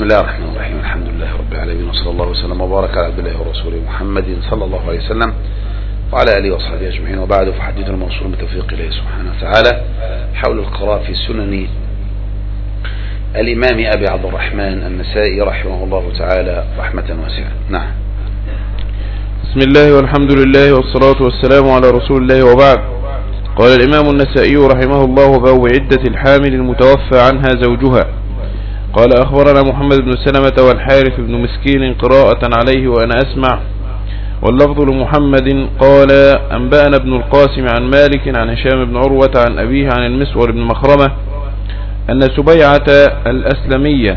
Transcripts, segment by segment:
الله الرحمن الرحيم. الحمد لله رب العالمين، وصلى الله وسلم وبارك على عبد الله ورسوله محمد صلى الله عليه وسلم وعلى آله وصحبه أجمعين، وبعد فحديث الموصول بتوفيق الله سبحانه وتعالى حول القراءة في سنن الإمام أبي عبد الرحمن النسائي رحمه الله تعالى رحمة واسعة. نعم. بسم الله والحمد لله والصلاة والسلام على رسول الله، وبعد. قال الإمام النسائي رحمه الله: باب عدة الحامل المتوفى عنها زوجها. قال: أخبرنا محمد بن سلمة والحارث بن مسكين قراءة عليه وأنا أسمع، واللفظ لمحمد. قال: أنبأنا ابن القاسم عن مالك عن هشام بن عروة عن أبيه عن المسور بن مخرمة أن سبيعة الأسلمية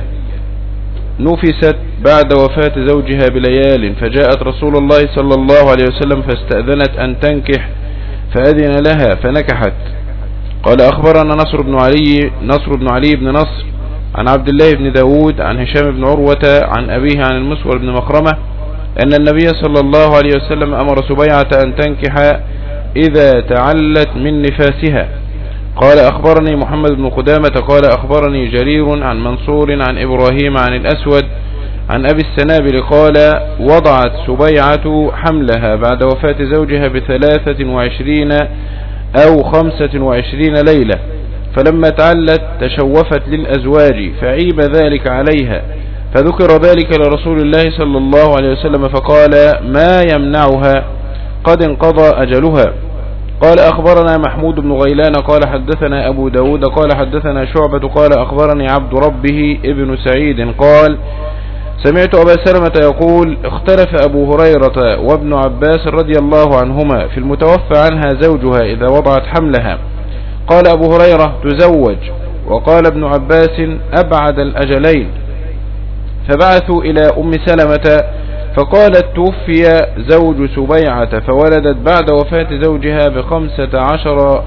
نفست بعد وفاة زوجها بليال، فجاءت رسول الله صلى الله عليه وسلم فاستأذنت أن تنكح فأذن لها فنكحت. قال: أخبرنا نصر بن علي بن نصر عن عبد الله بن داود عن هشام بن عروة عن أبيه عن المسور بن مخرمة أن النبي صلى الله عليه وسلم أمر سبيعة أن تنكح إذا تعلت من نفاسها. قال: أخبرني محمد بن قدامة قال: أخبرني جرير عن منصور عن إبراهيم عن الأسود عن أبي السنابل قال: وضعت سبيعة حملها بعد وفاة زوجها ب23 أو 25 ليلة، فلما تعلت تشوفت للأزواج فعيب ذلك عليها، فذكر ذلك لرسول الله صلى الله عليه وسلم فقال: ما يمنعها؟ قد انقضى أجلها. قال: أخبرنا محمود بن غيلان قال: حدثنا أبو داود قال: حدثنا شعبة قال: أخبرني عبد ربه ابن سعيد قال: سمعت أبا سلمة يقول: اختلف أبو هريرة وابن عباس رضي الله عنهما في المتوفى عنها زوجها إذا وضعت حملها. قال أبو هريرة: تزوج، وقال ابن عباس: أبعد الأجلين. فبعثوا إلى أم سلمة فقالت: توفي زوج سبيعة فولدت بعد وفاة زوجها ب15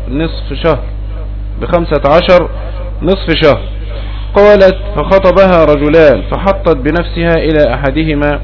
نصف شهر. قالت: فخطبها رجلان فحطت بنفسها إلى أحدهما،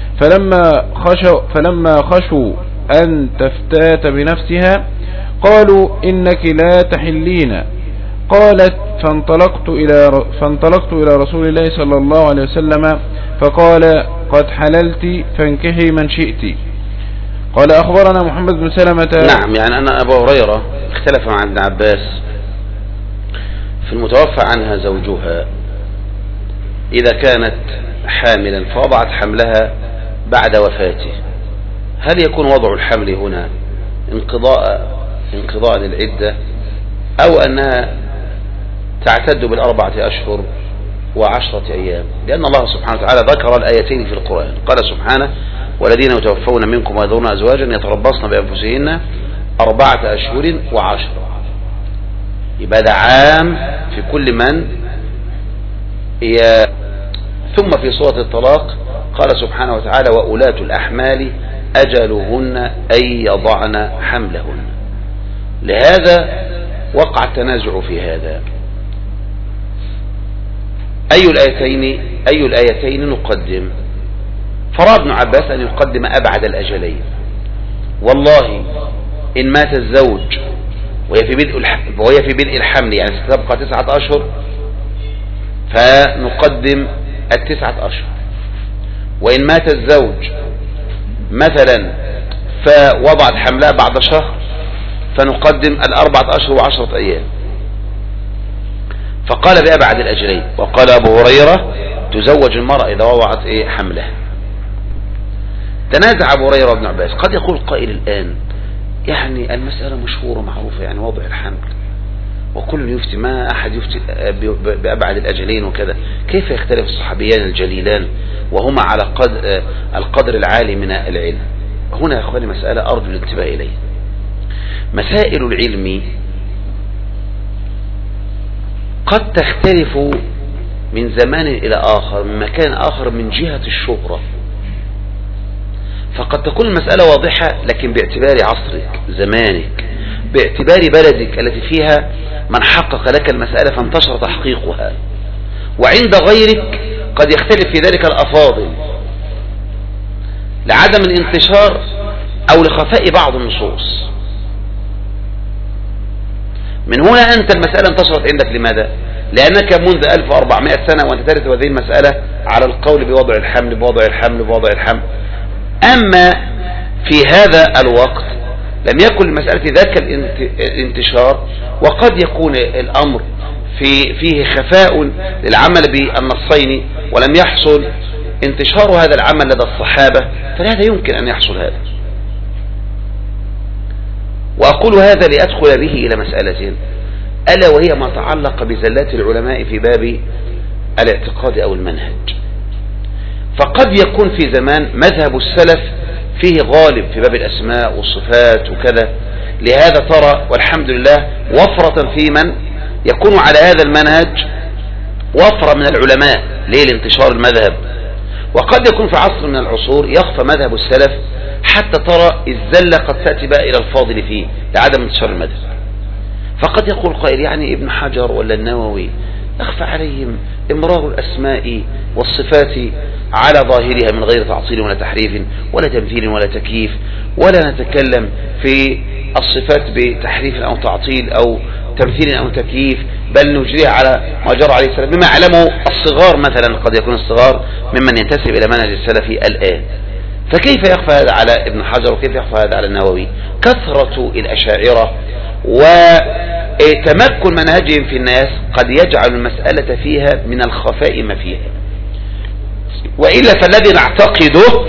فلما خشوا أن تفتات بنفسها قالوا: إنك لا تحلين. قالت: فانطلقت إلى رسول الله صلى الله عليه وسلم فقال: قد حللت فانكحي من شئت. قال: أخبرنا محمد بن سلمة. نعم، يعني أن أبا هريرة اختلف مع ابن عباس في المتوفى عنها زوجها إذا كانت حاملا فوضعت حملها بعد وفاته، هل يكون وضع الحمل هنا انقضاء للعدة، أو أنها تعتد ب4 أشهر و10 أيام؟ لأن الله سبحانه وتعالى ذكر الآيتين في القرآن. قال سبحانه: والذين يتوفون منكم ويذرون أزواجا يتربصن بأنفسهن 4 أشهر و10. يبقى ده عام في كل من ثم في سورة الطلاق قال سبحانه وتعالى: وأولاة الأحمال أجلهن أن يضعن حملهن. لهذا وقع التنازع في هذا، أي الآيتين نقدم؟ فرأى ابن عباس أن يقدم أبعد الأجلين. والله إن مات الزوج وهي في بدء الحمل، يعني ستبقى 9 أشهر، فنقدم 9 أشهر. وإن مات الزوج مثلا فوضعت حملها بعد شهر، فنقدم 4 أشهر و10 أيام. فقال بأبعد الأجلين. وقال أبو هريرة: تزوج المرأة إذا وضعت حملها. تنازع أبو هريرة وابن عباس. قد يقول قائل الآن: يعني المسألة مشهورة معروفة، يعني وضع الحمل وكل يفتي، ما أحد يفتي بأبعد الأجلين وكذا، كيف يختلف الصحابيان الجليلان وهما على القدر العالي من العلم؟ هنا يا أخواني مسألة أرجو الانتباه إليه. مسائل العلم قد تختلف من زمان إلى آخر، من مكان آخر، من جهة الشهرة. فقد تكون المسألة واضحة، لكن باعتبار عصرك، زمانك، باعتبار بلدك التي فيها من حقق لك المسألة فانتشر تحقيقها، وعند غيرك قد يختلف في ذلك الأفاضل لعدم الانتشار أو لخفاء بعض النصوص. من هنا أنت المسألة انتشرت عندك، لماذا؟ لأنك منذ 1400 سنة وأنت ترث هذه المسألة على القول بوضع الحمل بوضع الحمل بوضع الحمل. أما في هذا الوقت لم يكن المسألة ذاك الانتشار، وقد يكون الأمر فيه خفاء للعمل بالنصين ولم يحصل انتشار هذا العمل لدى الصحابة، فلهذا يمكن أن يحصل هذا. وأقول هذا لأدخل به إلى مسألة ألا وهي ما تعلق بزلات العلماء في باب الاعتقاد أو المنهج. فقد يكون في زمان مذهب السلف فيه غالب في باب الأسماء والصفات وكذا، لهذا ترى والحمد لله وفرة في من يكون على هذا المنهج، وفرة من العلماء لانتشار المذهب. وقد يكون في عصر من العصور يخفى مذهب السلف حتى ترى الزلة قد تأتي بقى إلى الفاضل فيه لعدم انتشار المذهب. فقد يقول قائل يعني ابن حجر ولا النووي أخفى عليهم امرار الأسماء والصفات على ظاهرها من غير تعطيل ولا تحريف ولا تمثيل ولا تكييف، ولا نتكلم في الصفات بتحريف أو تعطيل أو تمثيل أو تكييف، بل نجريها على ما جرى عليه السلام بما علمه الصغار مثلا. قد يكون الصغار ممن ينتسب إلى منهج السلفي الآن. فكيف يخفى هذا على ابن حجر وكيف يخفى هذا على النووي؟ كثرة الأشاعرة وتمكن منهجهم في الناس قد يجعل المسألة فيها من الخفاء ما فيها. وإلا فالذي نعتقده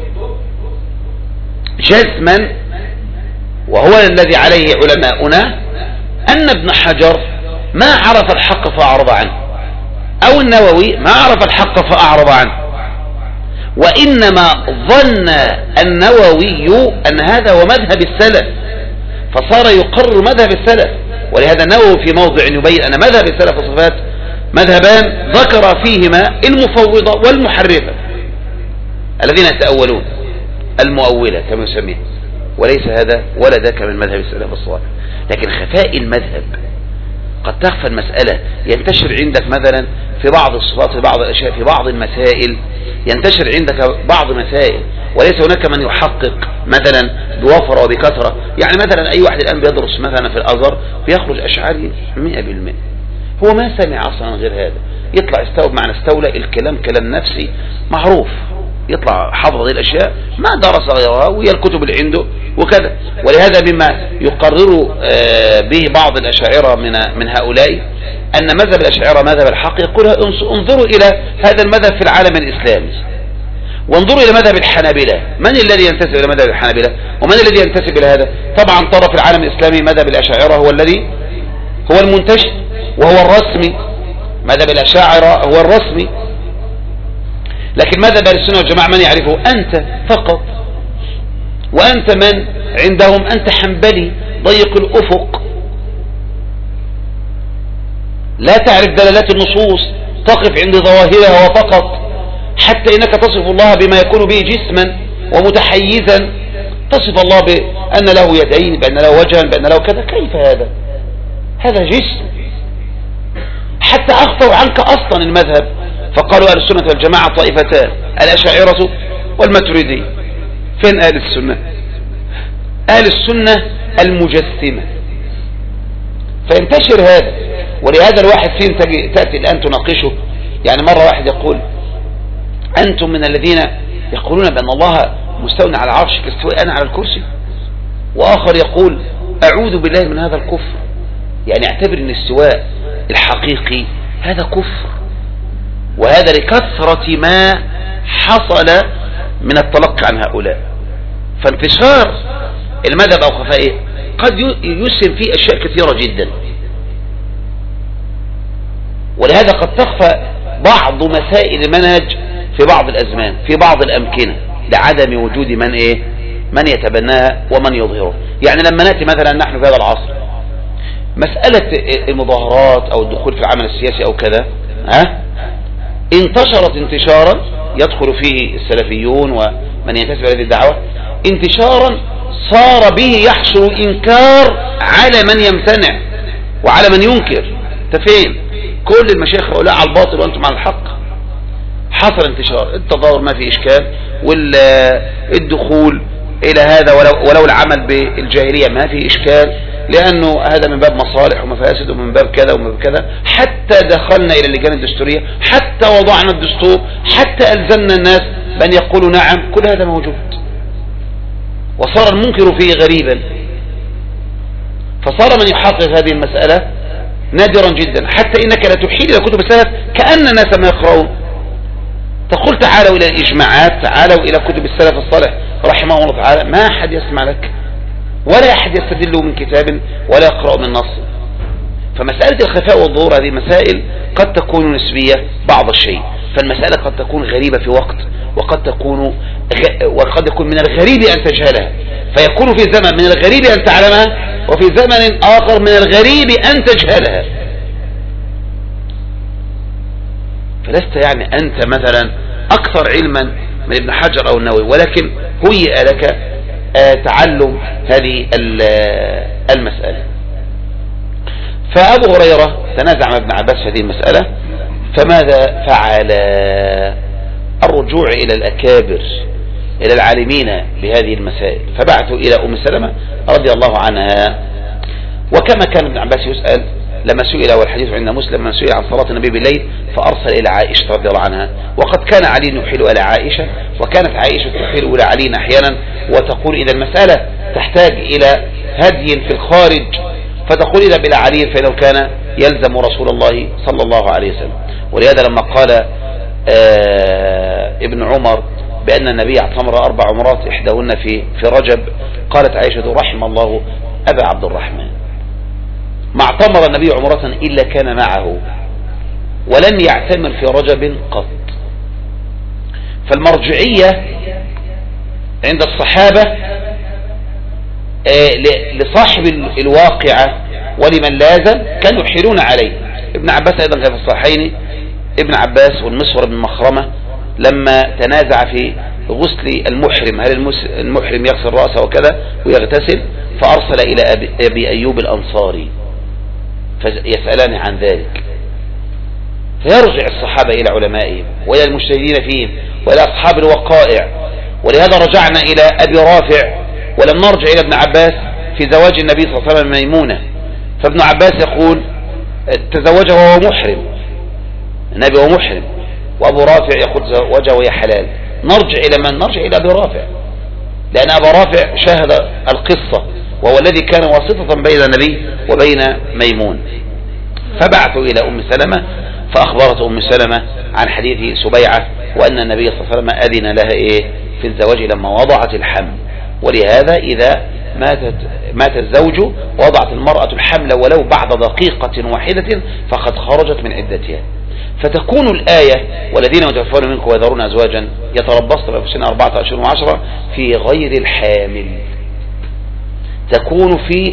جزما وهو الذي عليه علماؤنا أن ابن حجر ما عرف الحق فأعرض عنه، أو النووي ما عرف الحق فأعرض عنه، وإنما ظن النووي أن هذا هو مذهب السلف فصار يقرر مذهب السلف. ولهذا النووي في موضع يبين أن مذهب السلف والصفات مذهبان ذكر فيهما المفوضة والمحرفة الذين يتأولون، المؤولة كما يسميه، وليس هذا ولا ذاك من مذهب السلف الصالح. لكن خفاء المذهب قد تخفى المسألة، ينتشر عندك مثلا في بعض الصفات في بعض الأشياء في بعض المسائل، ينتشر عندك بعض مسائل وليس هناك من يحقق مثلا بوفرة وبكثرة. يعني مثلا أي واحد الآن بيدرس مثلا في الأزهر بيخرج أشعاري 100%، هو ما سمع أصلا غير هذا، يطلع استوب معنى استولى، الكلام كلام نفسي معروف، يطلع حافظ هذه الأشياء ما درس غيرها وهي الكتب اللي عنده وكذا. ولهذا مما يقرر به بعض الأشاعرة من هؤلاء أن مذهب الأشاعرة مذهب الحق، يقول انظروا إلى هذا المذهب في العالم الإسلامي وانظروا إلى مذهب الحنابلة. من الذي ينتسب إلى مذهب الحنابلة ومن الذي ينتسب إلى هذا؟ طبعا ترى في العالم الإسلامي مذهب الأشاعرة هو الذي هو المنتشر وهو الرسمي، مذهب الأشاعرة هو الرسمي. لكن مذهب أهل السنة والجماعة من يعرفه؟ أنت فقط، وأنت من عندهم؟ أنت حنبلي ضيق الأفق، لا تعرف دلالات النصوص، تقف عند ظواهرها وفقط، حتى إنك تصف الله بما يكون به جسما ومتحيزا، تصف الله بأن له يدين، بأن له وجها، بأن له كذا. كيف هذا؟ هذا جسم. حتى أخطوا عنك أصلا المذهب، فقالوا أهل السنة والجماعة طائفتان، الأشاعرة والماتريدية. فين أهل السنة؟ أهل السنة المجسمة. فينتشر هذا، ولهذا الواحد فيهم تأتي الآن تناقشه. يعني مرة واحد يقول أنتم من الذين يقولون بأن الله مستوى على العرش كاستواء أنا على الكرسي، وآخر يقول أعوذ بالله من هذا الكفر. يعني اعتبر أن الاستواء الحقيقي هذا كفر، وهذا لكثرة ما حصل من التلقي عن هؤلاء. فانتشار المذهب أو خفائه قد يسهم فيه أشياء كثيرة جدا، ولهذا قد تخفى بعض مسائل المنهج في بعض الأزمان في بعض الأمكنة لعدم وجود من يتبناها ومن يظهره. يعني لما نأتي مثلا نحن في هذا العصر مسألة المظاهرات أو الدخول في العمل السياسي أو كذا انتشرت انتشارا يدخل فيه السلفيون ومن ينتسب إلى هذه الدعوة، انتشارا صار به يحصل إنكار على من يمتنع وعلى من ينكر. فين كل المشايخ هؤلاء على الباطل وأنتم على الحق؟ حصل انتشار التظاهر ما في إشكال، والدخول إلى هذا ولو العمل بالجاهلية ما في إشكال. لأنه هذا من باب مصالح ومفاسد ومن باب كذا ومن باب كذا، حتى دخلنا إلى اللجان الدستورية، حتى وضعنا الدستور، حتى ألزمنا الناس بأن يقولوا نعم. كل هذا موجود، وصار المنكر فيه غريبا، فصار من يحقق هذه المسألة نادرا جدا، حتى إنك لا تحيل إلى كتب السلف كأن الناس ما يقرؤون. تقول تعالوا إلى الإجماعات، تعالوا إلى كتب السلف الصالح رحمه الله تعالى، ما أحد يسمع لك ولا أحد يستدل من كتاب ولا يقرأ من نص. فمسألة الخفاء والظهور هذه مسائل قد تكون نسبية بعض الشيء، فالمسألة قد تكون غريبة في وقت، وقد يكون من الغريب أن تجهلها، فيكون في زمن من الغريب أن تعلمها، وفي زمن آخر من الغريب أن تجهلها. فلست يعني أنت مثلا أكثر علما من ابن حجر أو النووي، ولكن هيئ لك تعلم هذه المسألة. فأبو هريرة تنازع مع ابن عباس في هذه المسألة، فماذا فعل؟ الرجوع إلى الأكابر، إلى العالمين بهذه المسائل، فبعثوا إلى أم سلمة رضي الله عنها. وكما كان ابن عباس يسأل لما سئل، والحديث عند مسلم، لما سئل عن صلاة النبي بالليل فأرسل إلى عائشة رضي الله عنها، وقد كان علي يحيل إلى عائشة، وكانت عائشة تحيل إلى علي أحيانا، وتقول إذا المسألة تحتاج إلى هدي في الخارج فتقول إذا بلا علي فإنه كان يلزم رسول الله صلى الله عليه وسلم. ولهذا لما قال ابن عمر بأن النبي اعتمر 4 عمرات إحداهن في رجب، قالت عائشة رحم الله أبا عبد الرحمن، ما اعتمر النبي عمرة إلا كان معه، ولم يعتمر في رجب قط. فالمرجعية عند الصحابة لصاحب الواقعة ولمن لازم كانوا يحيلون عليه. ابن عباس أيضا كان في الصحيحين، ابن عباس والمسور بن مخرمة لما تنازع في غسل المحرم، هل المحرم يغسل رأسه وكذا ويغتسل، فأرسل إلى أبي أيوب الأنصاري فيسألان عن ذلك، فيرجع الصحابة إلى علمائهم وإلى المجتهدين فيهم وإلى أصحاب الوقائع. ولهذا رجعنا إلى أبي رافع ولم نرجع إلى ابن عباس في زواج النبي صلى الله عليه وسلم ميمونة. فابن عباس يقول تزوجه وهو محرم، النبي هو محرم، وأبو رافع يقول تزوجه وهي حلال. نرجع إلى من؟ نرجع إلى أبي رافع، لأن أبا رافع شاهد القصة وهو الذي كان واسطة بين النبي وبين ميمون. فبعثوا إلى أم سلمة فأخبرت أم سلمة عن حديث سبيعة، وأن النبي صلى الله عليه وسلم أذن لها في الزواج لما وضعت الحمل. ولهذا إذا مات الزوج وضعت المرأة الحمل ولو بعد دقيقة واحدة فقد خرجت من عدتها. فتكون الآية والذين يتوفون منكم ويذرون أزواجا يتربصن بأنفسهن 4 أشهر و10 في غير الحامل، تكون في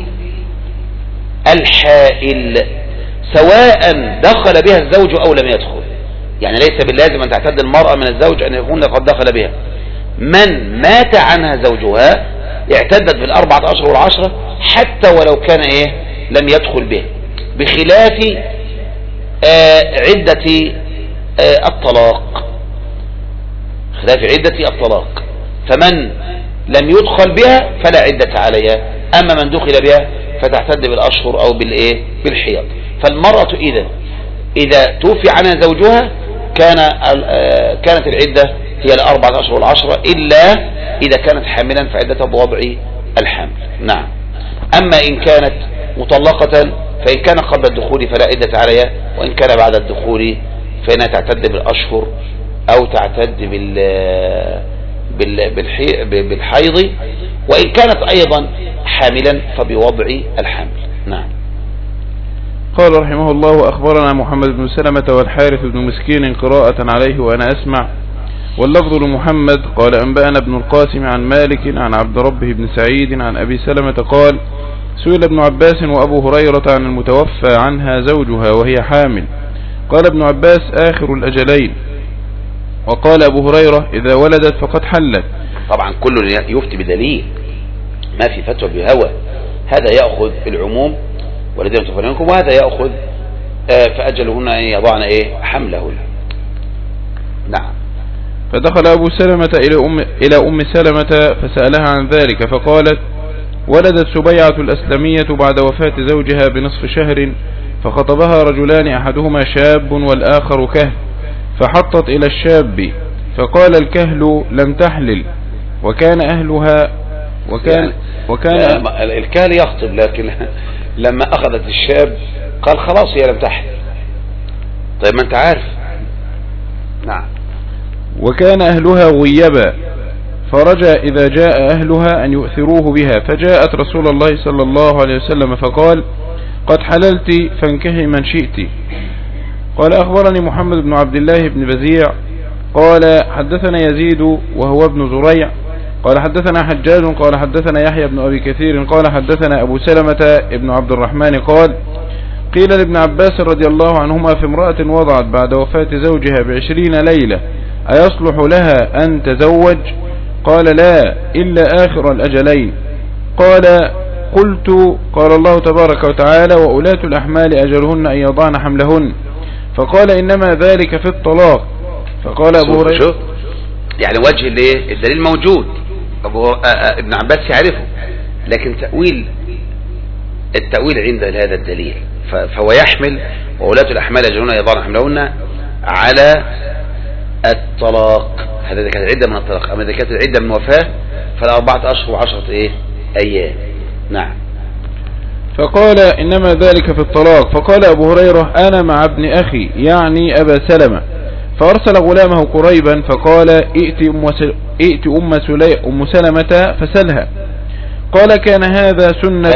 الحائل سواء دخل بها الزوج أو لم يدخل. يعني ليس باللازم أن تعتد المرأة من الزوج أن يكون قد دخل بها. من مات عنها زوجها اعتدت بال4 أشهر و10 حتى ولو كان لم يدخل به، بخلاف عدة الطلاق، خلاف عدة الطلاق. فمن لم يدخل بها فلا عدة عليها، أما من دخل بها فتعتد بالأشهر أو بالحيض. فالمرأة إذا توفي عنها زوجها كانت العدة هي 4 أشهر و10، إلا إذا كانت حاملا فعدتها بوضع الحمل. نعم. أما إن كانت مطلقة فإن كان قبل الدخول فلا عدة عليها، وإن كان بعد الدخول فإنها تعتد بالأشهر أو تعتد بالحيض، وإن كانت أيضا حاملا فبوضع الحمل. نعم. قال رحمه الله: أخبرنا محمد بن سلمة والحارث بن مسكين قراءة عليه وأنا أسمع، واللفظ لمحمد قال: أنبأنا ابن القاسم عن مالك عن عبد ربه بن سعيد عن أبي سلمة قال: سئل ابن عباس وأبو هريرة عن المتوفى عنها زوجها وهي حامل، قال ابن عباس: آخر الأجلين. وقال أبو هريرة: إذا ولدت فقد حلت. طبعا كل يفتي بدليل، ما في فتوى بهوى، هذا يأخذ العموم والذين يتوفون منكم، وهذا يأخذ فأجلهن أن يضعن حملهن. نعم. فدخل أبو سلمة إلى أم سلمة فسألها عن ذلك، فقالت: ولدت سبيعة الأسلمية بعد وفاة زوجها بنصف شهر، فخطبها رجلان أحدهما شاب والآخر كهل، فحطت إلى الشاب، فقال الكهل لم تحلل، وكان أهلها وكان الكهل يخطب، لكن لما أخذت الشاب قال خلاص هي لم تحلل. طيب ما أنت عارف. نعم. وكان أهلها غيبا، فرجى إذا جاء أهلها أن يؤثروه بها، فجاءت رسول الله صلى الله عليه وسلم فقال قد حللت فانكحي من شئت. قال أخبرني محمد بن عبد الله بن بزيع قال حدثنا يزيد وهو ابن زريع قال حدثنا حجاج قال حدثنا يحيى بن أبي كثير قال حدثنا أبو سلمة ابن عبد الرحمن قال قيل لابن عباس رضي الله عنهما في امرأة وضعت بعد وفاة زوجها ب20 ليلة أيصلح لها أن تزوج؟ قال لا إلا آخر الأجلين. قال قلت قال الله تبارك وتعالى وأولاة الأحمال أجلهن أن يضعن حملهن، فقال إنما ذلك في الطلاق. فقال أبو هريرة يعني وجه ليه الدليل موجود، ابن عباس يعرفه، لكن التأويل عند هذا الدليل، فهو يحمل وأولاة الأحمال أجلهن أن يضعن حملهن على الطلاق. هذا كانت العدة من الطلاق، أما إذا كانت العدة من وفاة فالأربعة أشهر و10 أيام. نعم. فقال إنما ذلك في الطلاق. فقال أبو هريرة أنا مع ابن أخي يعني أبا سلمة، فأرسل غلامه قريبا فقال ائت أم سلمة فسلها. قال كان هذا سنة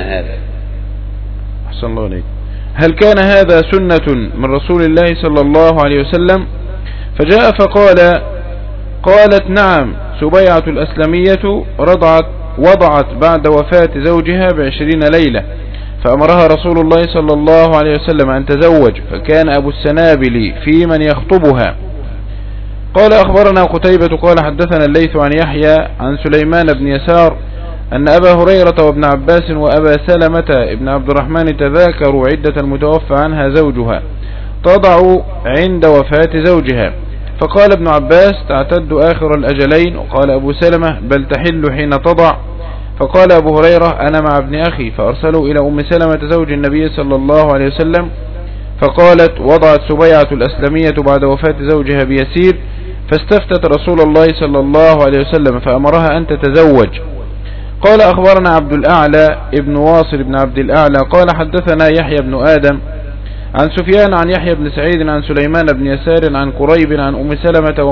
أحسن الله عليك، هل كان هذا سنة من رسول الله صلى الله عليه وسلم؟ فجاء فقال قالت نعم سبيعة الأسلمية وضعت بعد وفاة زوجها ب20 ليلة، فأمرها رسول الله صلى الله عليه وسلم أن تزوج، فكان أبو السنابل في من يخطبها. قال أخبرنا قتيبة قال حدثنا الليث عن يحيى عن سليمان بن يسار أن أبا هريرة وابن عباس وأبا سلمة ابن عبد الرحمن تذاكروا عدة المتوفى عنها زوجها تضع عند وفاة زوجها، فقال ابن عباس تعتد آخر الأجلين، وقال أبو سلمة بل تحل حين تضع. فقال أبو هريرة أنا مع ابن أخي، فأرسلوا إلى أم سلمة زوج النبي صلى الله عليه وسلم، فقالت وضعت سبيعة الأسلمية بعد وفاة زوجها بيسير، فاستفتت رسول الله صلى الله عليه وسلم فأمرها أن تتزوج. قال أخبرنا عبد الأعلى ابن واصل بن عبد الأعلى قال حدثنا يحيى بن آدم عن سفيان عن يحيى بن سعيد عن سليمان بن يسار عن قريب عن أم سلمة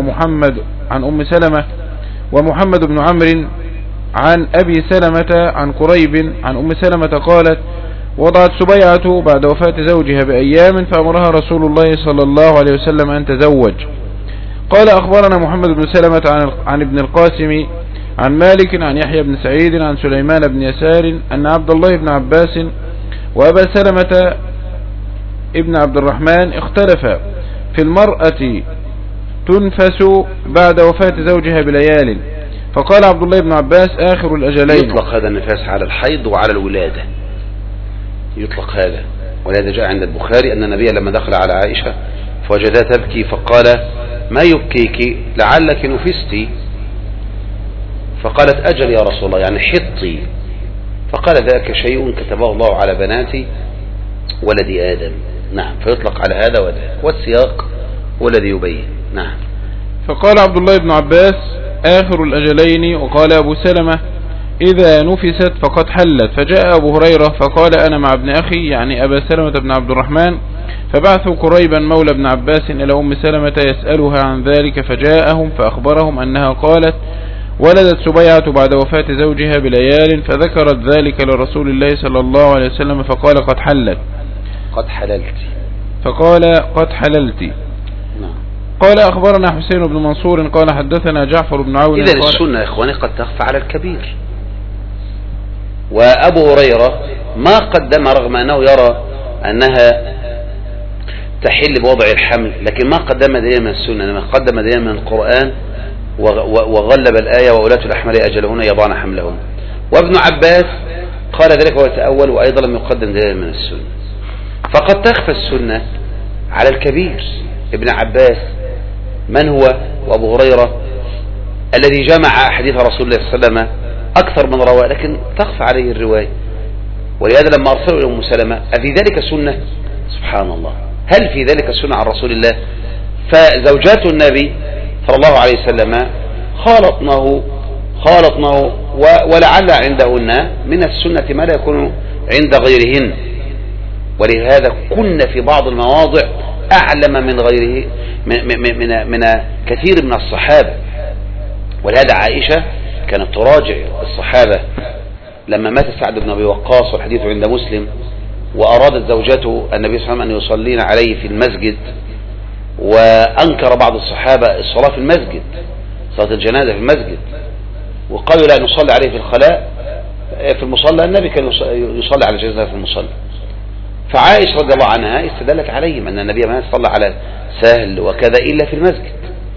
ومحمد بن عمرو عن أبي سلمة عن قريب عن أم سلمة قالت وضعت سبيعة بعد وفاة زوجها بأيام، فأمرها رسول الله صلى الله عليه وسلم أن تزوج. قال أخبرنا محمد بن سلمة عن ابن القاسم عن مالك عن يحيى بن سعيد عن سليمان بن يسار أن عبد الله بن عباس وأبا سلمة ابن عبد الرحمن اختلفا في المرأة تنفس بعد وفاة زوجها بليال، فقال عبد الله بن عباس آخر الأجلين. يطلق هذا النفاس على الحيض وعلى الولادة، يطلق هذا، ولهذا جاء عند البخاري أن النبي لما دخل على عائشة فوجدها تبكي فقال ما يبكيك لعلك نفستي، فقالت أجل يا رسول الله يعني حطي، فقال ذاك شيء كتبه الله على بنات ولد آدم. نعم، فيطلق على هذا وذاك، والسياق هو الذي يبين. نعم. فقال عبد الله بن عباس آخر الأجلين، وقال أبو سلمة إذا نفست فقد حلت. فجاء أبو هريرة فقال أنا مع ابن أخي يعني أبا سلمة بن عبد الرحمن، فبعثوا قريبا مولى ابن عباس إلى أم سلمة يسألها عن ذلك، فجاءهم فأخبرهم أنها قالت ولدت سبيعة بعد وفاة زوجها بليال، فذكرت ذلك لرسول الله صلى الله عليه وسلم فقال قد حلت. فقال قد حللت. نعم. قال أخبرنا حسين بن منصور قال حدثنا جعفر بن عون. إذا السنة يا إخواني قد تخفى على الكبير، وأبو هريرة ما قدم رغم أنه يرى أنها تحل بوضع الحمل، لكن ما قدم دليل من السنة، لما قدم دليل من القرآن وغلب الآية وأولاة الأحمال أجلهن يضعن حملهن. وابن عباس قال ذلك ويتأول، وأيضا لم يقدم دليل من السنة، فقد تخفى السنة على الكبير. ابن عباس من هو؟ وأبو هريرة الذي جمع أحاديث رسول الله صلى الله عليه وسلم أكثر من رواه لكن تخفى عليه الرواية. ولهذا لما أرسلوا إلى أم سلمة أفي ذلك سنة؟ سبحان الله، هل في ذلك سنة عن رسول الله؟ فزوجات النبي صلى الله عليه وسلم خالطنه ولعل عندهن من السنة ما لا يكون عند غيرهن، ولهذا كنا في بعض المواضع أعلم من غيره من كثير من الصحابة. ولهذا عائشة كانت تراجع الصحابة لما مات سعد بن أبي وقاص والحديث عند مسلم، وأرادت زوجته النبي صلى الله عليه وسلم أن يصلين عليه في المسجد، وأنكر بعض الصحابة الصلاة في المسجد، صلاة الجنازة في المسجد، وقالوا لا نصلي عليه في الخلاء في المصلى، النبي كان يصلي على الجنازة في المصلى. فعائشة رضي الله عنها استدلت عليهم أن النبي ما صلى على سهل وكذا إلا في المسجد.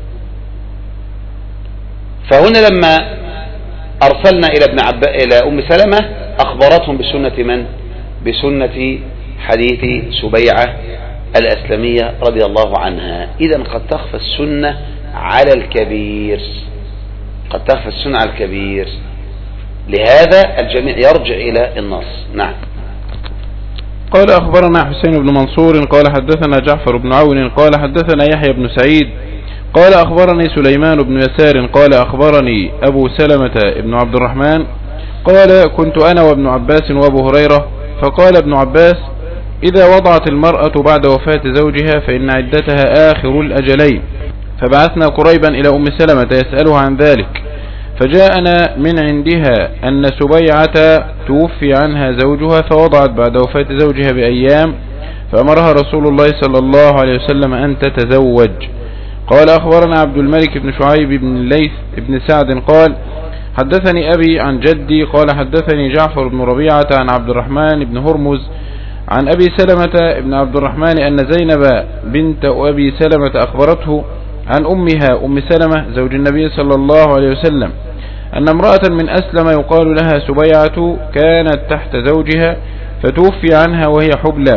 فهنا لما أرسلنا إلى أم سلمة أخبرتهم بسنة من؟ بسنة حديث سبيعة الأسلمية رضي الله عنها. إذن قد تخفى السنة على الكبير، قد تخفى السنة على الكبير، لهذا الجميع يرجع إلى النص. نعم. قال أخبرنا حسين بن منصور قال حدثنا جعفر بن عون قال حدثنا يحيى بن سعيد قال أخبرني سليمان بن يسار قال أخبرني أبو سلمة بن عبد الرحمن قال كنت أنا وابن عباس وابو هريرة، فقال ابن عباس إذا وضعت المرأة بعد وفاة زوجها فإن عدتها آخر الأجلين، فبعثنا قريبا إلى أم سلمة يسألها عن ذلك، فجاءنا من عندها أن سبيعة توفي عنها زوجها فوضعت بعد وفاة زوجها بأيام، فأمرها رسول الله صلى الله عليه وسلم أن تتزوج. قال أخبرنا عبد الملك بن شعيب بن الليث بن سعد قال حدثني أبي عن جدي قال حدثني جعفر بن ربيعة عن عبد الرحمن بن هرمز عن أبي سلمة بن عبد الرحمن أن زينب بنت أبي سلمة أخبرته عن أمها أم سلمة زوج النبي صلى الله عليه وسلم أن امرأة من أسلم يقال لها سبيعة كانت تحت زوجها فتوفي عنها وهي حبلى،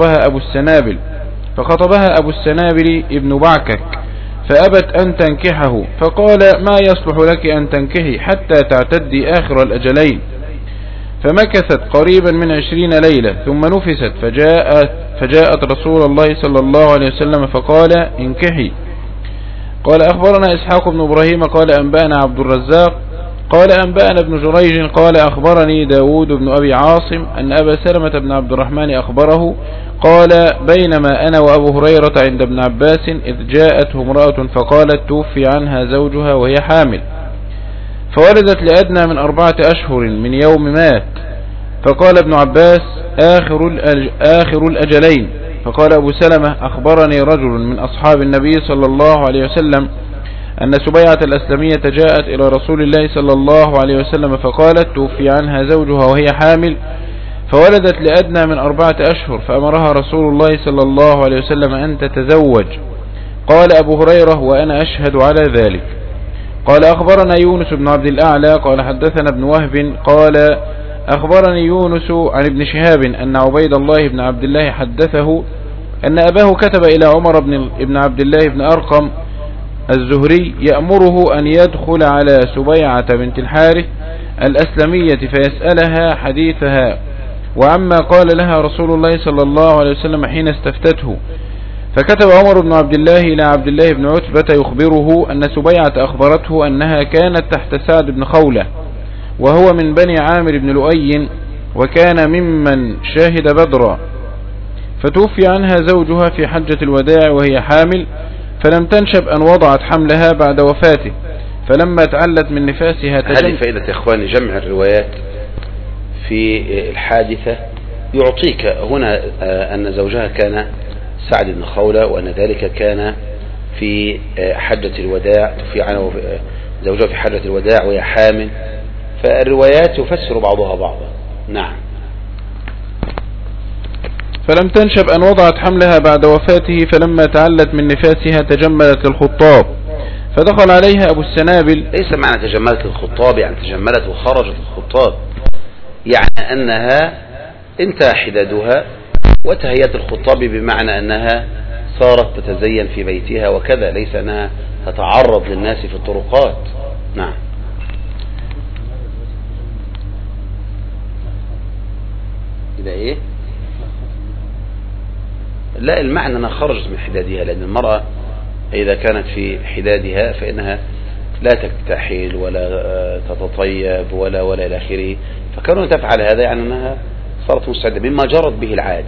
فخطبها أبو السنابل ابن بعكك فأبت أن تنكحه، فقال ما يصلح لك أن تنكحي حتى تعتدي آخر الأجلين، فمكثت قريبا من 20 ليلة ثم نفست، فجاءت رسول الله صلى الله عليه وسلم فقال انكحي. قال أخبرنا إسحاق بن إبراهيم قال أنبأنا عبد الرزاق قال أنبأنا ابن جريج قال أخبرني داود بن أبي عاصم أن أبا سلمة بن عبد الرحمن أخبره قال بينما أنا وأبو هريرة عند ابن عباس إذ جاءته امرأة فقالت توفي عنها زوجها وهي حامل، فولدت لأدنى من 4 أشهر من يوم مات، فقال ابن عباس آخر الأجلين. فقال أبو سلمة أخبرني رجل من أصحاب النبي صلى الله عليه وسلم أن سبيعة الأسلمية جاءت إلى رسول الله صلى الله عليه وسلم فقالت توفي عنها زوجها وهي حامل، فولدت لأدنى من 4 أشهر، فأمرها رسول الله صلى الله عليه وسلم أن تتزوج. قال أبو هريرة وأنا أشهد على ذلك. قال أخبرنا يونس بن عبد الأعلى قال حدثنا ابن وهب قال أخبرني يونس عن ابن شهاب أن عبيد الله بن عبد الله حدثه أن أباه كتب إلى عمر بن عبد الله بن أرقم الزهري يأمره أن يدخل على سبيعة بنت الحارث الأسلمية فيسألها حديثها وعما قال لها رسول الله صلى الله عليه وسلم حين استفتته. فكتب عمر بن عبد الله إلى عبد الله بن عتبة يخبره أن سبيعة أخبرته أنها كانت تحت سعد بن خولة وهو من بني عامر بن لؤي وكان ممن شاهد بدرا، فتوفي عنها زوجها في حجة الوداع وهي حامل، فلم تنشب أن وضعت حملها بعد وفاته، فلما تعلت من نفاسها هذه فائدة يا إخواني جمع الروايات في الحادثة يعطيك هنا أن زوجها كان سعد بن خولة وأن ذلك كان في حجة الوداع، توفي عنها زوجها في حجة الوداع وهي حامل، فالروايات يفسر بعضها بعضا. نعم. فلم تنشب أن وضعت حملها بعد وفاته، فلما تعلت من نفاسها تجملت للخطاب، فدخل عليها أبو السنابل. ليس معنى تجملت للخطاب يعني تجملت وخرجت الخطاب، يعني أنها انتهى حدادها وتهيأت الخطاب، بمعنى أنها صارت تتزين في بيتها وكذا، ليس أنها تتعرض للناس في الطرقات. نعم. إذا إيه؟ لا، المعنى أنها خرجت من حدادها، لأن المرأة إذا كانت في حدادها فإنها لا تكتحل ولا تتطيب ولا إلى آخره، فكانوا تفعل هذا يعني أنها صارت مستعدة مما جرت به العادة.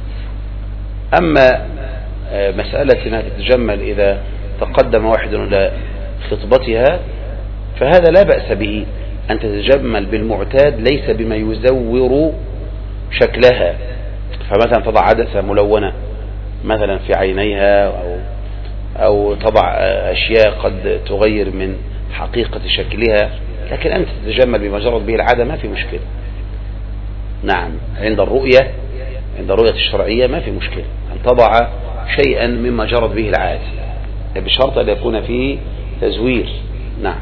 أما مسألة أنها تتجمل إذا تقدم واحد إلى خطبتها فهذا لا بأس به، أن تتجمل بالمعتاد ليس بما يزور شكلها. فمثلا تضع عدسة ملونة مثلا في عينيها أو تضع أشياء قد تغير من حقيقة شكلها، لكن أنت تتجمل بما جرت به العادة ما في مشكلة. نعم، عند الرؤية الشرعية ما في مشكلة أن تضع شيئا مما جرت به العادة بشرط أن يكون فيه تزوير. نعم،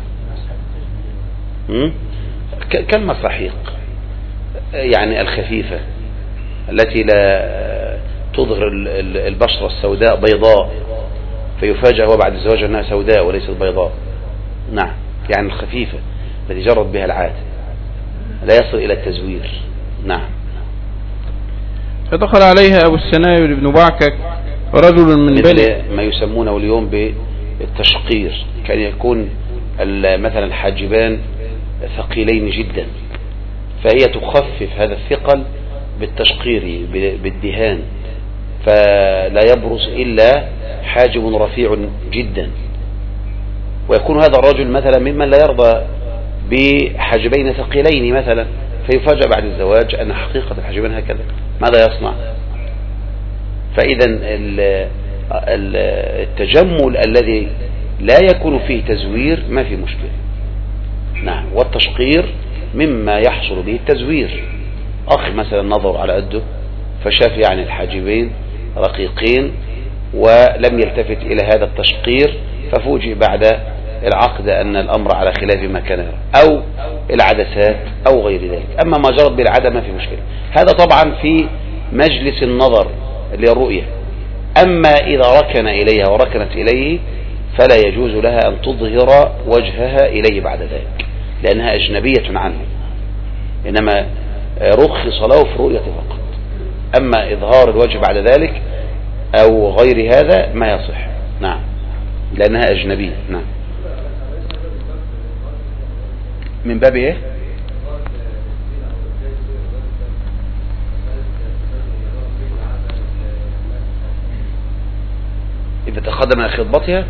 كالمصاحيق يعني الخفيفة التي لا تظهر البشرة السوداء بيضاء فيفاجأ هو بعد الزواج أنها سوداء وليست بيضاء. نعم، يعني الخفيفة التي جرت بها العادة لا يصل إلى التزوير. نعم. فدخل عليها أبو السنابل بن بعكك رجل من بني ما يسمونه اليوم بالتشقير، كان يكون مثلا الحاجبان ثقيلين جدا فهي تخفف هذا الثقل بالتشقير بالدهان، فلا يبرز إلا حاجب رفيع جدا، ويكون هذا الرجل مثلا ممن لا يرضى بحاجبين ثقيلين مثلا، فيفاجأ بعد الزواج أن حقيقة الحاجبين هكذا، ماذا يصنع؟ فإذا التجمل الذي لا يكون فيه تزوير ما في مشكلة. نعم، والتشقير مما يحصل به التزوير. أخ مثلا نظر على قده فشاف يعني الحاجبين رقيقين ولم يلتفت إلى هذا التشقير، ففوجئ بعد العقد أن الأمر على خلاف ما كان يرى، أو العدسات أو غير ذلك. أما ما جرت بالعادة ما في مشكلة. هذا طبعا في مجلس النظر للرؤية. أما إذا ركن إليها وركنت إليه فلا يجوز لها أن تظهر وجهها إليه بعد ذلك، لأنها أجنبية عنه، إنما رخص له في رؤية فقط. أما إظهار الوجه بعد ذلك أو غير هذا ما يصح. نعم، لأنها أجنبية. نعم. من باب إيه؟ إذا تقدم على خطبتها.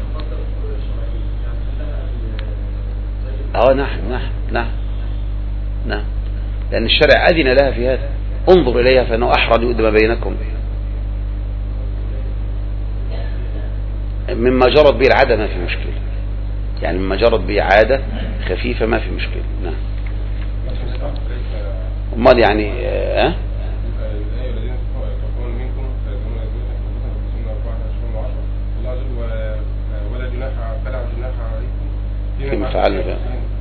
نعم، لأن الشرع أذن لها في هذا. انظر إليها فإنه أحرى أن يؤدم بينكم. مما جرت به العادة ما في مشكلة، يعني مما جرت به عادة خفيفة ما في مشكلة. نعم. أمال يعني فيما فعلنا بها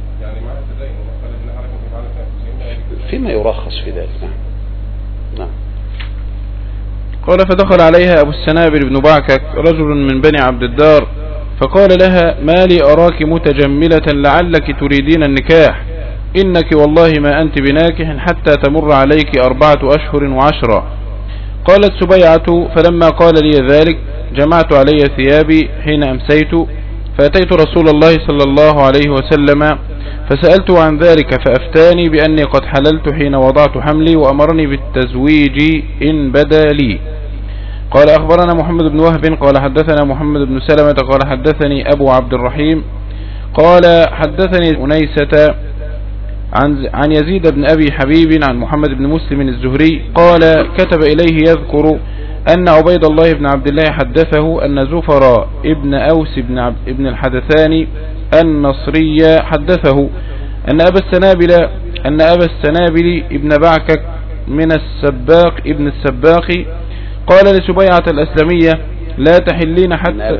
فيما يرخص في ذلك. نعم. قال فدخل عليها أبو السنابل بن بعكك رجل من بني عبد الدار فقال لها ما لي أراك متجملة لعلك تريدين النكاح، إنك والله ما أنت بناكح حتى تمر عليك 4 أشهر و10. قالت سبيعة فلما قال لي ذلك جمعت علي ثيابي حين أمسيت فأتيت رسول الله صلى الله عليه وسلم فسألته عن ذلك فأفتاني بأني قد حللت حين وضعت حملي وأمرني بالتزويج إن بدا لي. قال أخبرنا محمد بن وهب قال حدثنا محمد بن سلمة قال حدثني أبو عبد الرحيم قال حدثني أنيسة عن يزيد بن أبي حبيب عن محمد بن مسلم الزهري قال كتب إليه يذكر أن عبيد الله بن عبد الله حدثه أن زفر ابن أوس ابن الحدثاني النصري حدثه أن أبا السنابل ابن بعكك من ابن السباق قال لسبيعة الأسلمية لا تحلين حتى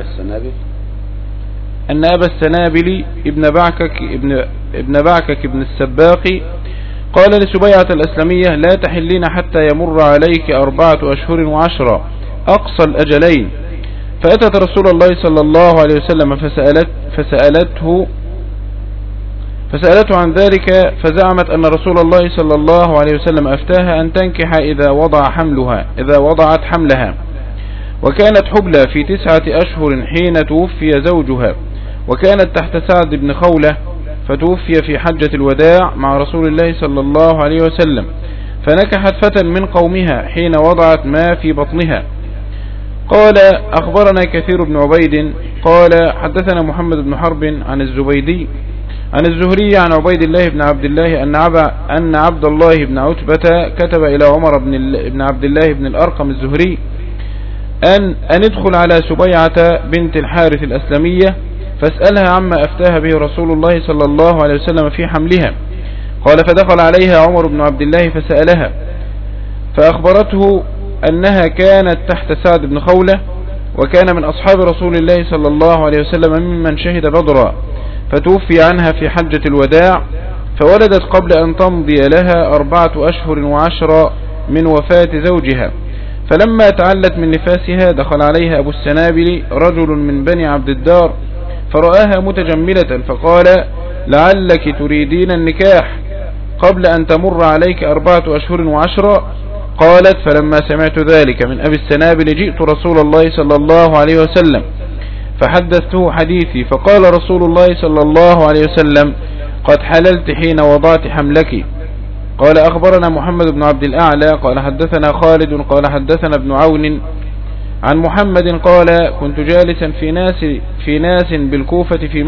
أن أبا السنابل ابن بعكك ابن السباق قال لسبيعة الأسلمية لا تحلين حتى يمر عليك 4 أشهر و10 أقصى الأجلين. فأتت رسول الله صلى الله عليه وسلم فسألته عن ذلك فزعمت أن رسول الله صلى الله عليه وسلم أفتاها أن تنكح إذا وضعت حملها، وكانت حبلى في 9 أشهر حين توفي زوجها، وكانت تحت سعد بن خولة، فتوفي في حجة الوداع مع رسول الله صلى الله عليه وسلم، فنكحت فتى من قومها حين وضعت ما في بطنها. قال أخبرنا كثير بن عبيد قال حدثنا محمد بن حرب عن الزبيدي عن الزهري عن عبيد الله بن عبد الله أن عبد الله بن عتبة كتب إلى عمر بن عبد الله بن الأرقم الزهري أن ادخل على سبيعة بنت الحارث الأسلمية فاسألها عما أفتاها به رسول الله صلى الله عليه وسلم في حملها. قال فدخل عليها عمر بن عبد الله فسألها، فأخبرته أنها كانت تحت سعد بن خولة، وكان من أصحاب رسول الله صلى الله عليه وسلم ممن شهد بدرا، فتوفي عنها في حجة الوداع، فولدت قبل أن تمضي لها 4 أشهر و10 من وفاة زوجها. فلما تعلت من نفاسها دخل عليها أبو السنابل رجل من بني عبد الدار فرآها متجملة، فقال لعلك تريدين النكاح قبل أن تمر عليك 4 أشهر و10. قالت فلما سمعت ذلك من أبي السنابل جئت رسول الله صلى الله عليه وسلم فحدثته حديثي، فقال رسول الله صلى الله عليه وسلم قد حللت حين وضعت حملك. قال أخبرنا محمد بن عبد الأعلى قال حدثنا خالد قال حدثنا ابن عون عن محمد قال كنت جالسا في ناس بالكوفة في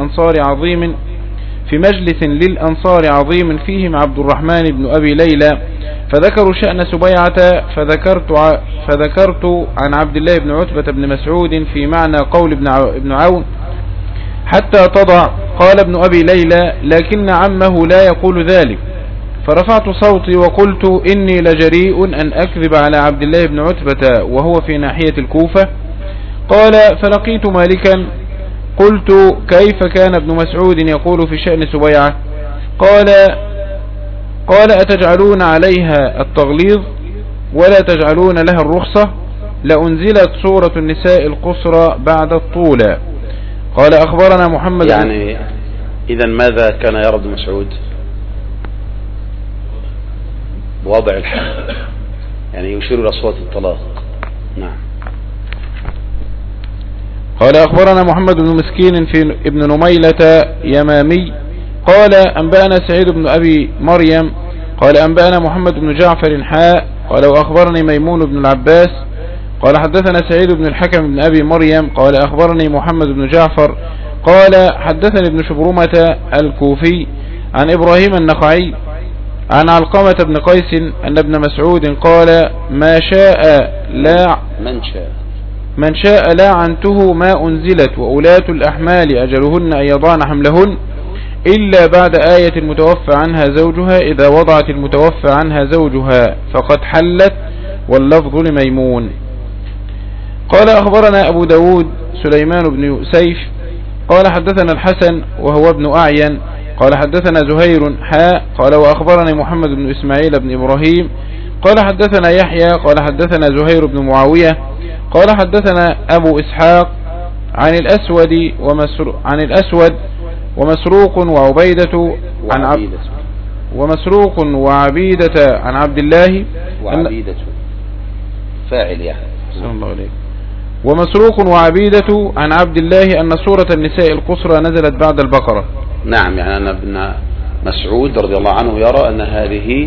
مجلس للأنصار عظيم فيهم عبد الرحمن بن أبي ليلى، فذكروا شأن سبيعة، فذكرت عن عبد الله بن عتبة بن مسعود في معنى قول ابن عون حتى تضع. قال ابن أبي ليلى لكن عمه لا يقول ذلك، فرفعت صوتي وقلت إني لجريء أن أكذب على عبد الله بن عتبة وهو في ناحية الكوفة. قال فلقيت مالكا قلت كيف كان ابن مسعود يقول في شأن سبيعة؟ قال أتجعلون عليها التغليظ ولا تجعلون لها الرخصة؟ لأنزلت سورة النساء القصرى بعد الطولى. قال أخبرنا محمد يعني إذا ماذا كان يرى ابن مسعود؟ بوضع الحمل، يعني يشير إلى صوت الطلاق. نعم. قال أخبرنا محمد بن مسكين في ابن نميلة يمامي قال أنبأنا سعيد بن أبي مريم قال أنبأنا محمد بن جعفر قال وأخبرني ميمون بن العباس قال حدثنا سعيد بن الحكم بن أبي مريم قال أخبرني محمد بن جعفر قال حدثني ابن شبرمة الكوفي عن إبراهيم النخعي عن علقمة بن قيس أن ابن مسعود قال من شاء لا عنته ما أنزلت وأولاة الأحمال أجلهن أن يضعن حملهن إلا بعد آية المتوفى عنها زوجها إذا وضعت المتوفى عنها زوجها فقد حلت، واللفظ لميمون. قال أخبرنا أبو داود سليمان بن سيف قال حدثنا الحسن وهو ابن أعين قال حدثنا زهير قال وأخبرني محمد بن إسماعيل بن إبراهيم قال حدثنا يحيى قال حدثنا زهير بن معاوية قال حدثنا أبو إسحاق عن الأسود ومسروق وعبيدة عن عبد الله وعبيدة فاعل يعني صلى الله عليه. ومسروق وعبيدة عن عبد الله أن سورة النساء القصرى نزلت بعد البقرة. نعم، يعني أن ابن مسعود رضي الله عنه يرى أن هذه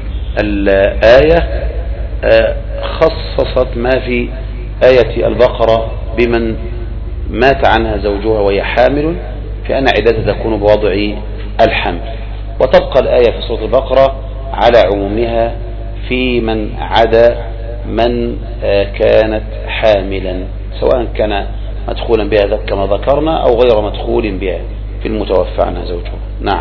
الآية خصصت ما في آية البقرة بمن مات عنها زوجها وهي حامل، في أن عدتها تكون بوضع الحمل، وتبقى الآية في سورة البقرة على عمومها في من عدا من كانت حاملا، سواء كان مدخولا بها كما ذكرنا أو غير مدخول بها في المتوفى عنها زوجها. نعم.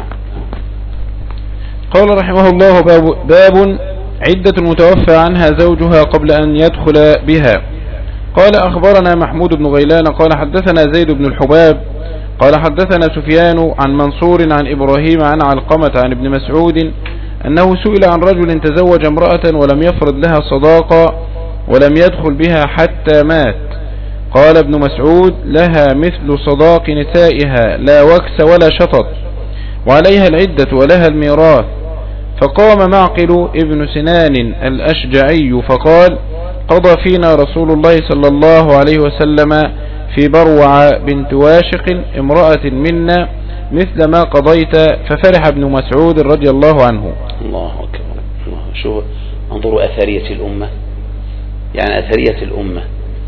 قال رحمه الله باب عدة المتوفى عنها زوجها قبل أن يدخل بها. قال أخبرنا محمود بن غيلان قال حدثنا زيد بن الحباب قال حدثنا سفيان عن منصور عن إبراهيم عن علقمة عن ابن مسعود أنه سئل عن رجل تزوج امرأة ولم يفرض لها صداقة ولم يدخل بها حتى مات. قال ابن مسعود لها مثل صداق نسائها لا وكس ولا شطط، وعليها العدة ولها الميراث. فقام معقل ابن سنان الأشجعي فقال: قضى فينا رسول الله صلى الله عليه وسلم في بروع بنت واشق امرأة منا مثل ما قضيت. ففرح ابن مسعود رضي الله عنه. الله أكبر. شوف انظروا أثرية الأمة، يعني أثرية الأمة.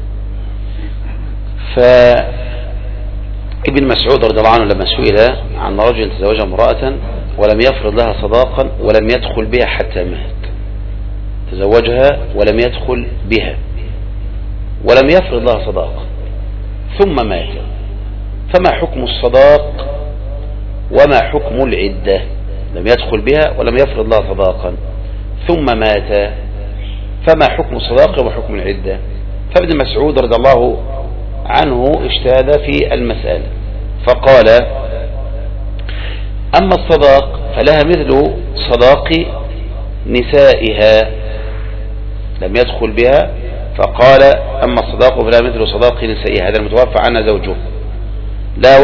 فابن مسعود رضي الله عنه لما سئل عن رجل تزوج امرأة ولم يفرض لها صداقا ولم يدخل بها حتى مات، تزوجها ولم يدخل بها ولم يفرض لها صداقا ثم مات، فما حكم الصداق وما حكم العدة؟ لم يدخل بها ولم يفرض لها صداقا ثم مات، فما حكم الصداق وما حكم العدة؟ فابن مسعود رضي الله عنه اجتهد في المسألة فقال: أما الصداق فلها مثل صداق نسائها، لم يدخل بها، فقال: أما الصداق فلها مثل صداق نسائها، هذا المتوفى عنها زوجه، لا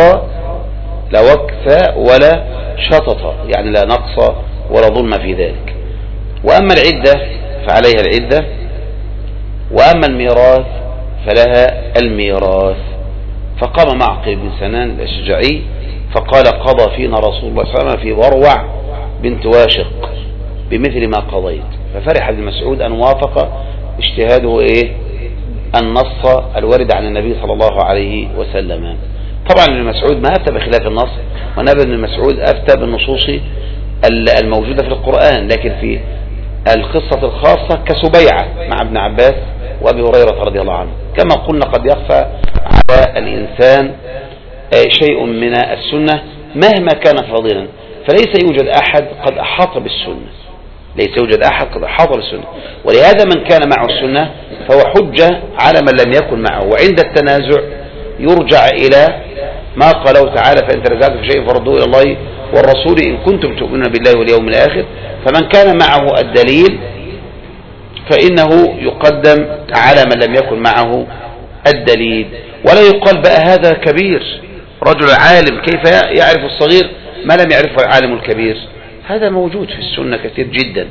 وكس ولا شطط، يعني لا نقص ولا ظلم في ذلك. وأما العدة فعليها العدة، وأما الميراث فلها الميراث. فقام معقل بن سنان الأشجعي فقال: قضى فينا رسول الله صلى الله عليه وسلم في بروع بنت واشق بمثل ما قضيت. ففرح ابن مسعود أن وافق اجتهاده النص الوارد عن النبي صلى الله عليه وسلم. طبعا ابن مسعود ما أفتى بخلاف النص، ونبي ابن مسعود أفتى بالنصوص الموجودة في القرآن، لكن في القصة الخاصة كسبيعة مع ابن عباس وأبي هريرة رضي الله عنه. كما قلنا قد يخفى على الإنسان شيء من السنة مهما كان فاضلا، فليس يوجد أحد قد أحاط بالسنة، ليس يوجد أحد قد أحاط بالسنة، ولهذا من كان معه السنة فهو حجة على من لم يكن معه. وعند التنازع يرجع إلى ما قاله تعالى: فإن تنازعتم في شيء فردوه إلى الله والرسول إن كنتم تؤمنون بالله واليوم الآخر. فمن كان معه الدليل فإنه يقدم على من لم يكن معه الدليل، ولا يقال بقى هذا كبير، رجل عالم كيف يعرف الصغير ما لم يعرفه العالم الكبير. هذا موجود في السنة كثير جدا.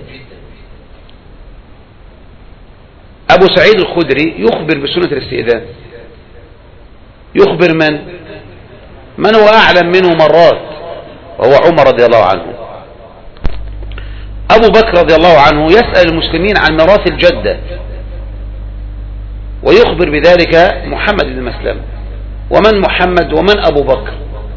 أبو سعيد الخدري يخبر بسنة الاستئذان، يخبر من هو أعلم منه مرات، وهو عمر رضي الله عنه. أبو بكر رضي الله عنه يسأل المسلمين عن ميراث الجدة، ويخبر بذلك محمد بن مسلمة. ومن محمد ومن أبو بكر؟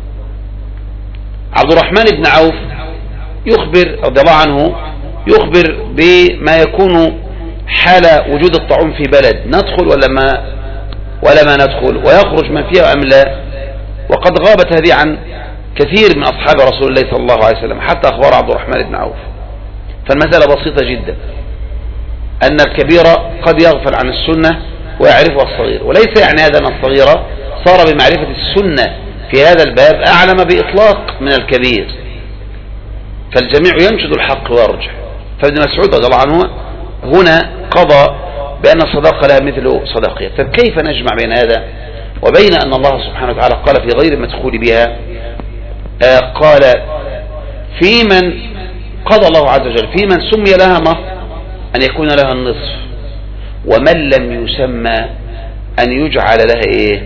عبد الرحمن بن عوف يخبر رضي الله عنه، يخبر بما يكون حال وجود الطاعون في بلد، ندخل ولا ما ندخل، ويخرج من فيها أم لا. وقد غابت هذه عن كثير من أصحاب رسول الله صلى الله عليه وسلم، حتى أخبار عبد الرحمن بن عوف. فالمسألة بسيطة جدا، أن الكبير قد يغفل عن السنة ويعرفها الصغير، وليس يعني هذا أن الصغير صار بمعرفة السنة في هذا الباب أعلم بإطلاق من الكبير، فالجميع ينشد الحق ويرجح. فابن مسعود رضي الله عنه هنا قضى بأن الصداقة لها مثل صداقية. طب كيف نجمع بين هذا وبين أن الله سبحانه وتعالى قال في غير المدخول بها، قال في من قضى الله عز وجل في من سمي لها مهر أن يكون لها النصف، ومن لم يسمى أن يجعل لها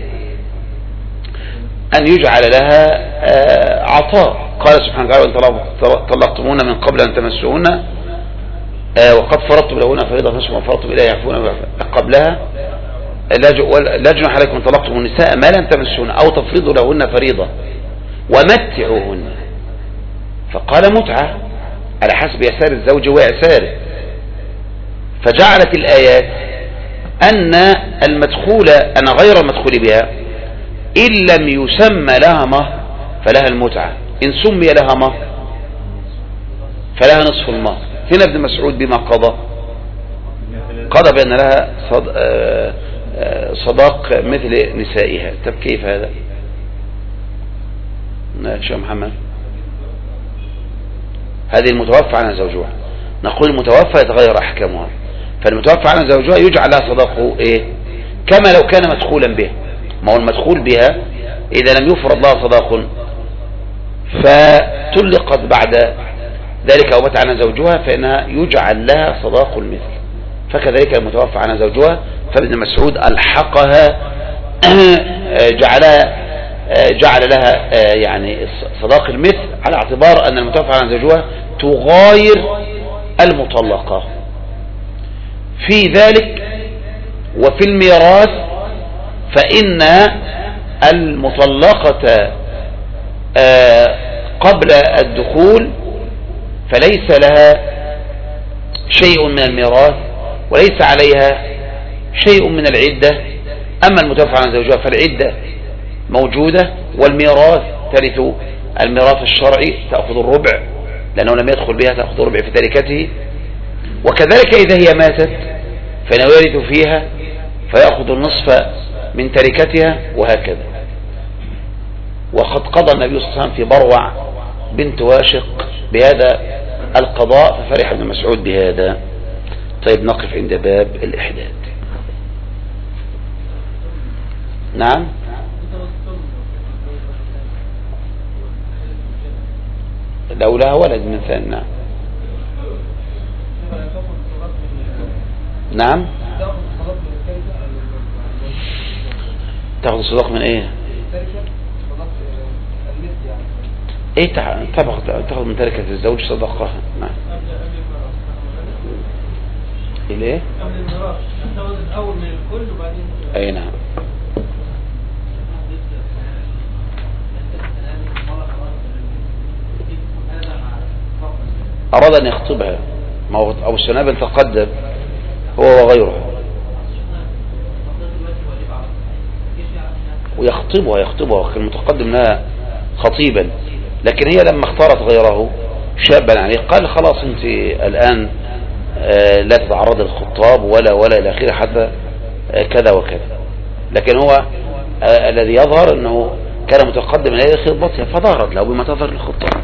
أن يجعل لها عطاء. قال سبحانه وتعالى: وإن طلقتموهن من قبل أن تمسوهن وقد فرضتم لهن فريضة فنصف ما فرضتم إليه يعفون قبلها لا جناح عليكم إن طلقتم النساء ما لم تمسوهن أو تفرضوا لهن فريضة ومتعوهن. فقال متعة على حسب يسار الزوج وإعساره. فجعلت الآيات أن غير المدخول بها إن لم يسمى لها مهر فلها المتعة، إن سمي لها مهر فلها نصف المهر. هنا ابن مسعود بما قضى بأن لها صداق مثل نسائها. طب كيف هذا شيخ محمد؟ هذه المتوفى عنها زوجها، نقول المتوفى يتغير أحكامها، فالمتوفى عنها زوجها يجعل لها صداقه كما لو كان مدخولا به. ما هو المدخول بها إذا لم يفرض لها صداق فطلقت بعد ذلك أو مات عنها زوجها فإنها يجعل لها صداق المثل. فكذلك المتوفى عنها زوجها، فابن مسعود ألحقها جعل لها يعني صداق المثل على اعتبار أن المتوفى عنها زوجها تغاير المطلقة في ذلك. وفي الميراث فإن المطلقة قبل الدخول فليس لها شيء من الميراث وليس عليها شيء من العدة. أما المتوفى عن زوجها فالعدة موجودة، والميراث ترث الميراث الشرعي، تأخذ الربع لأنه لم يدخل بها، تأخذ الربع في تركته. وكذلك إذا هي ماتت فإنه يرث فيها فيأخذ النصف من تركتها، وهكذا. وقد قضى النبي صلى الله عليه وسلم في بروع بنت واشق بهذا القضاء ففرح ابن مسعود بهذا. طيب نقف عند باب الإحداد. نعم. لو لها ولد من ثاني. نعم نعم. تاخذ الصداق من ايه؟ ايه تاخذ من تركة الزوج صدقها. نعم. ايه؟ الاول من الكل وبعدين اي نعم. أراد أن يخطبها، ما هو أبو السنابل تقدم هو وغيره، ويخطبها كان متقدم لها خطيبا، لكن هي لما اختارت غيره شابا عليه قال خلاص أنت الآن لا تتعرض للخطاب ولا إلى آخره حتى كذا وكذا. لكن هو الذي يظهر أنه كان متقدم إليه خطبتها فظهرت له بما تظهر للخطاب.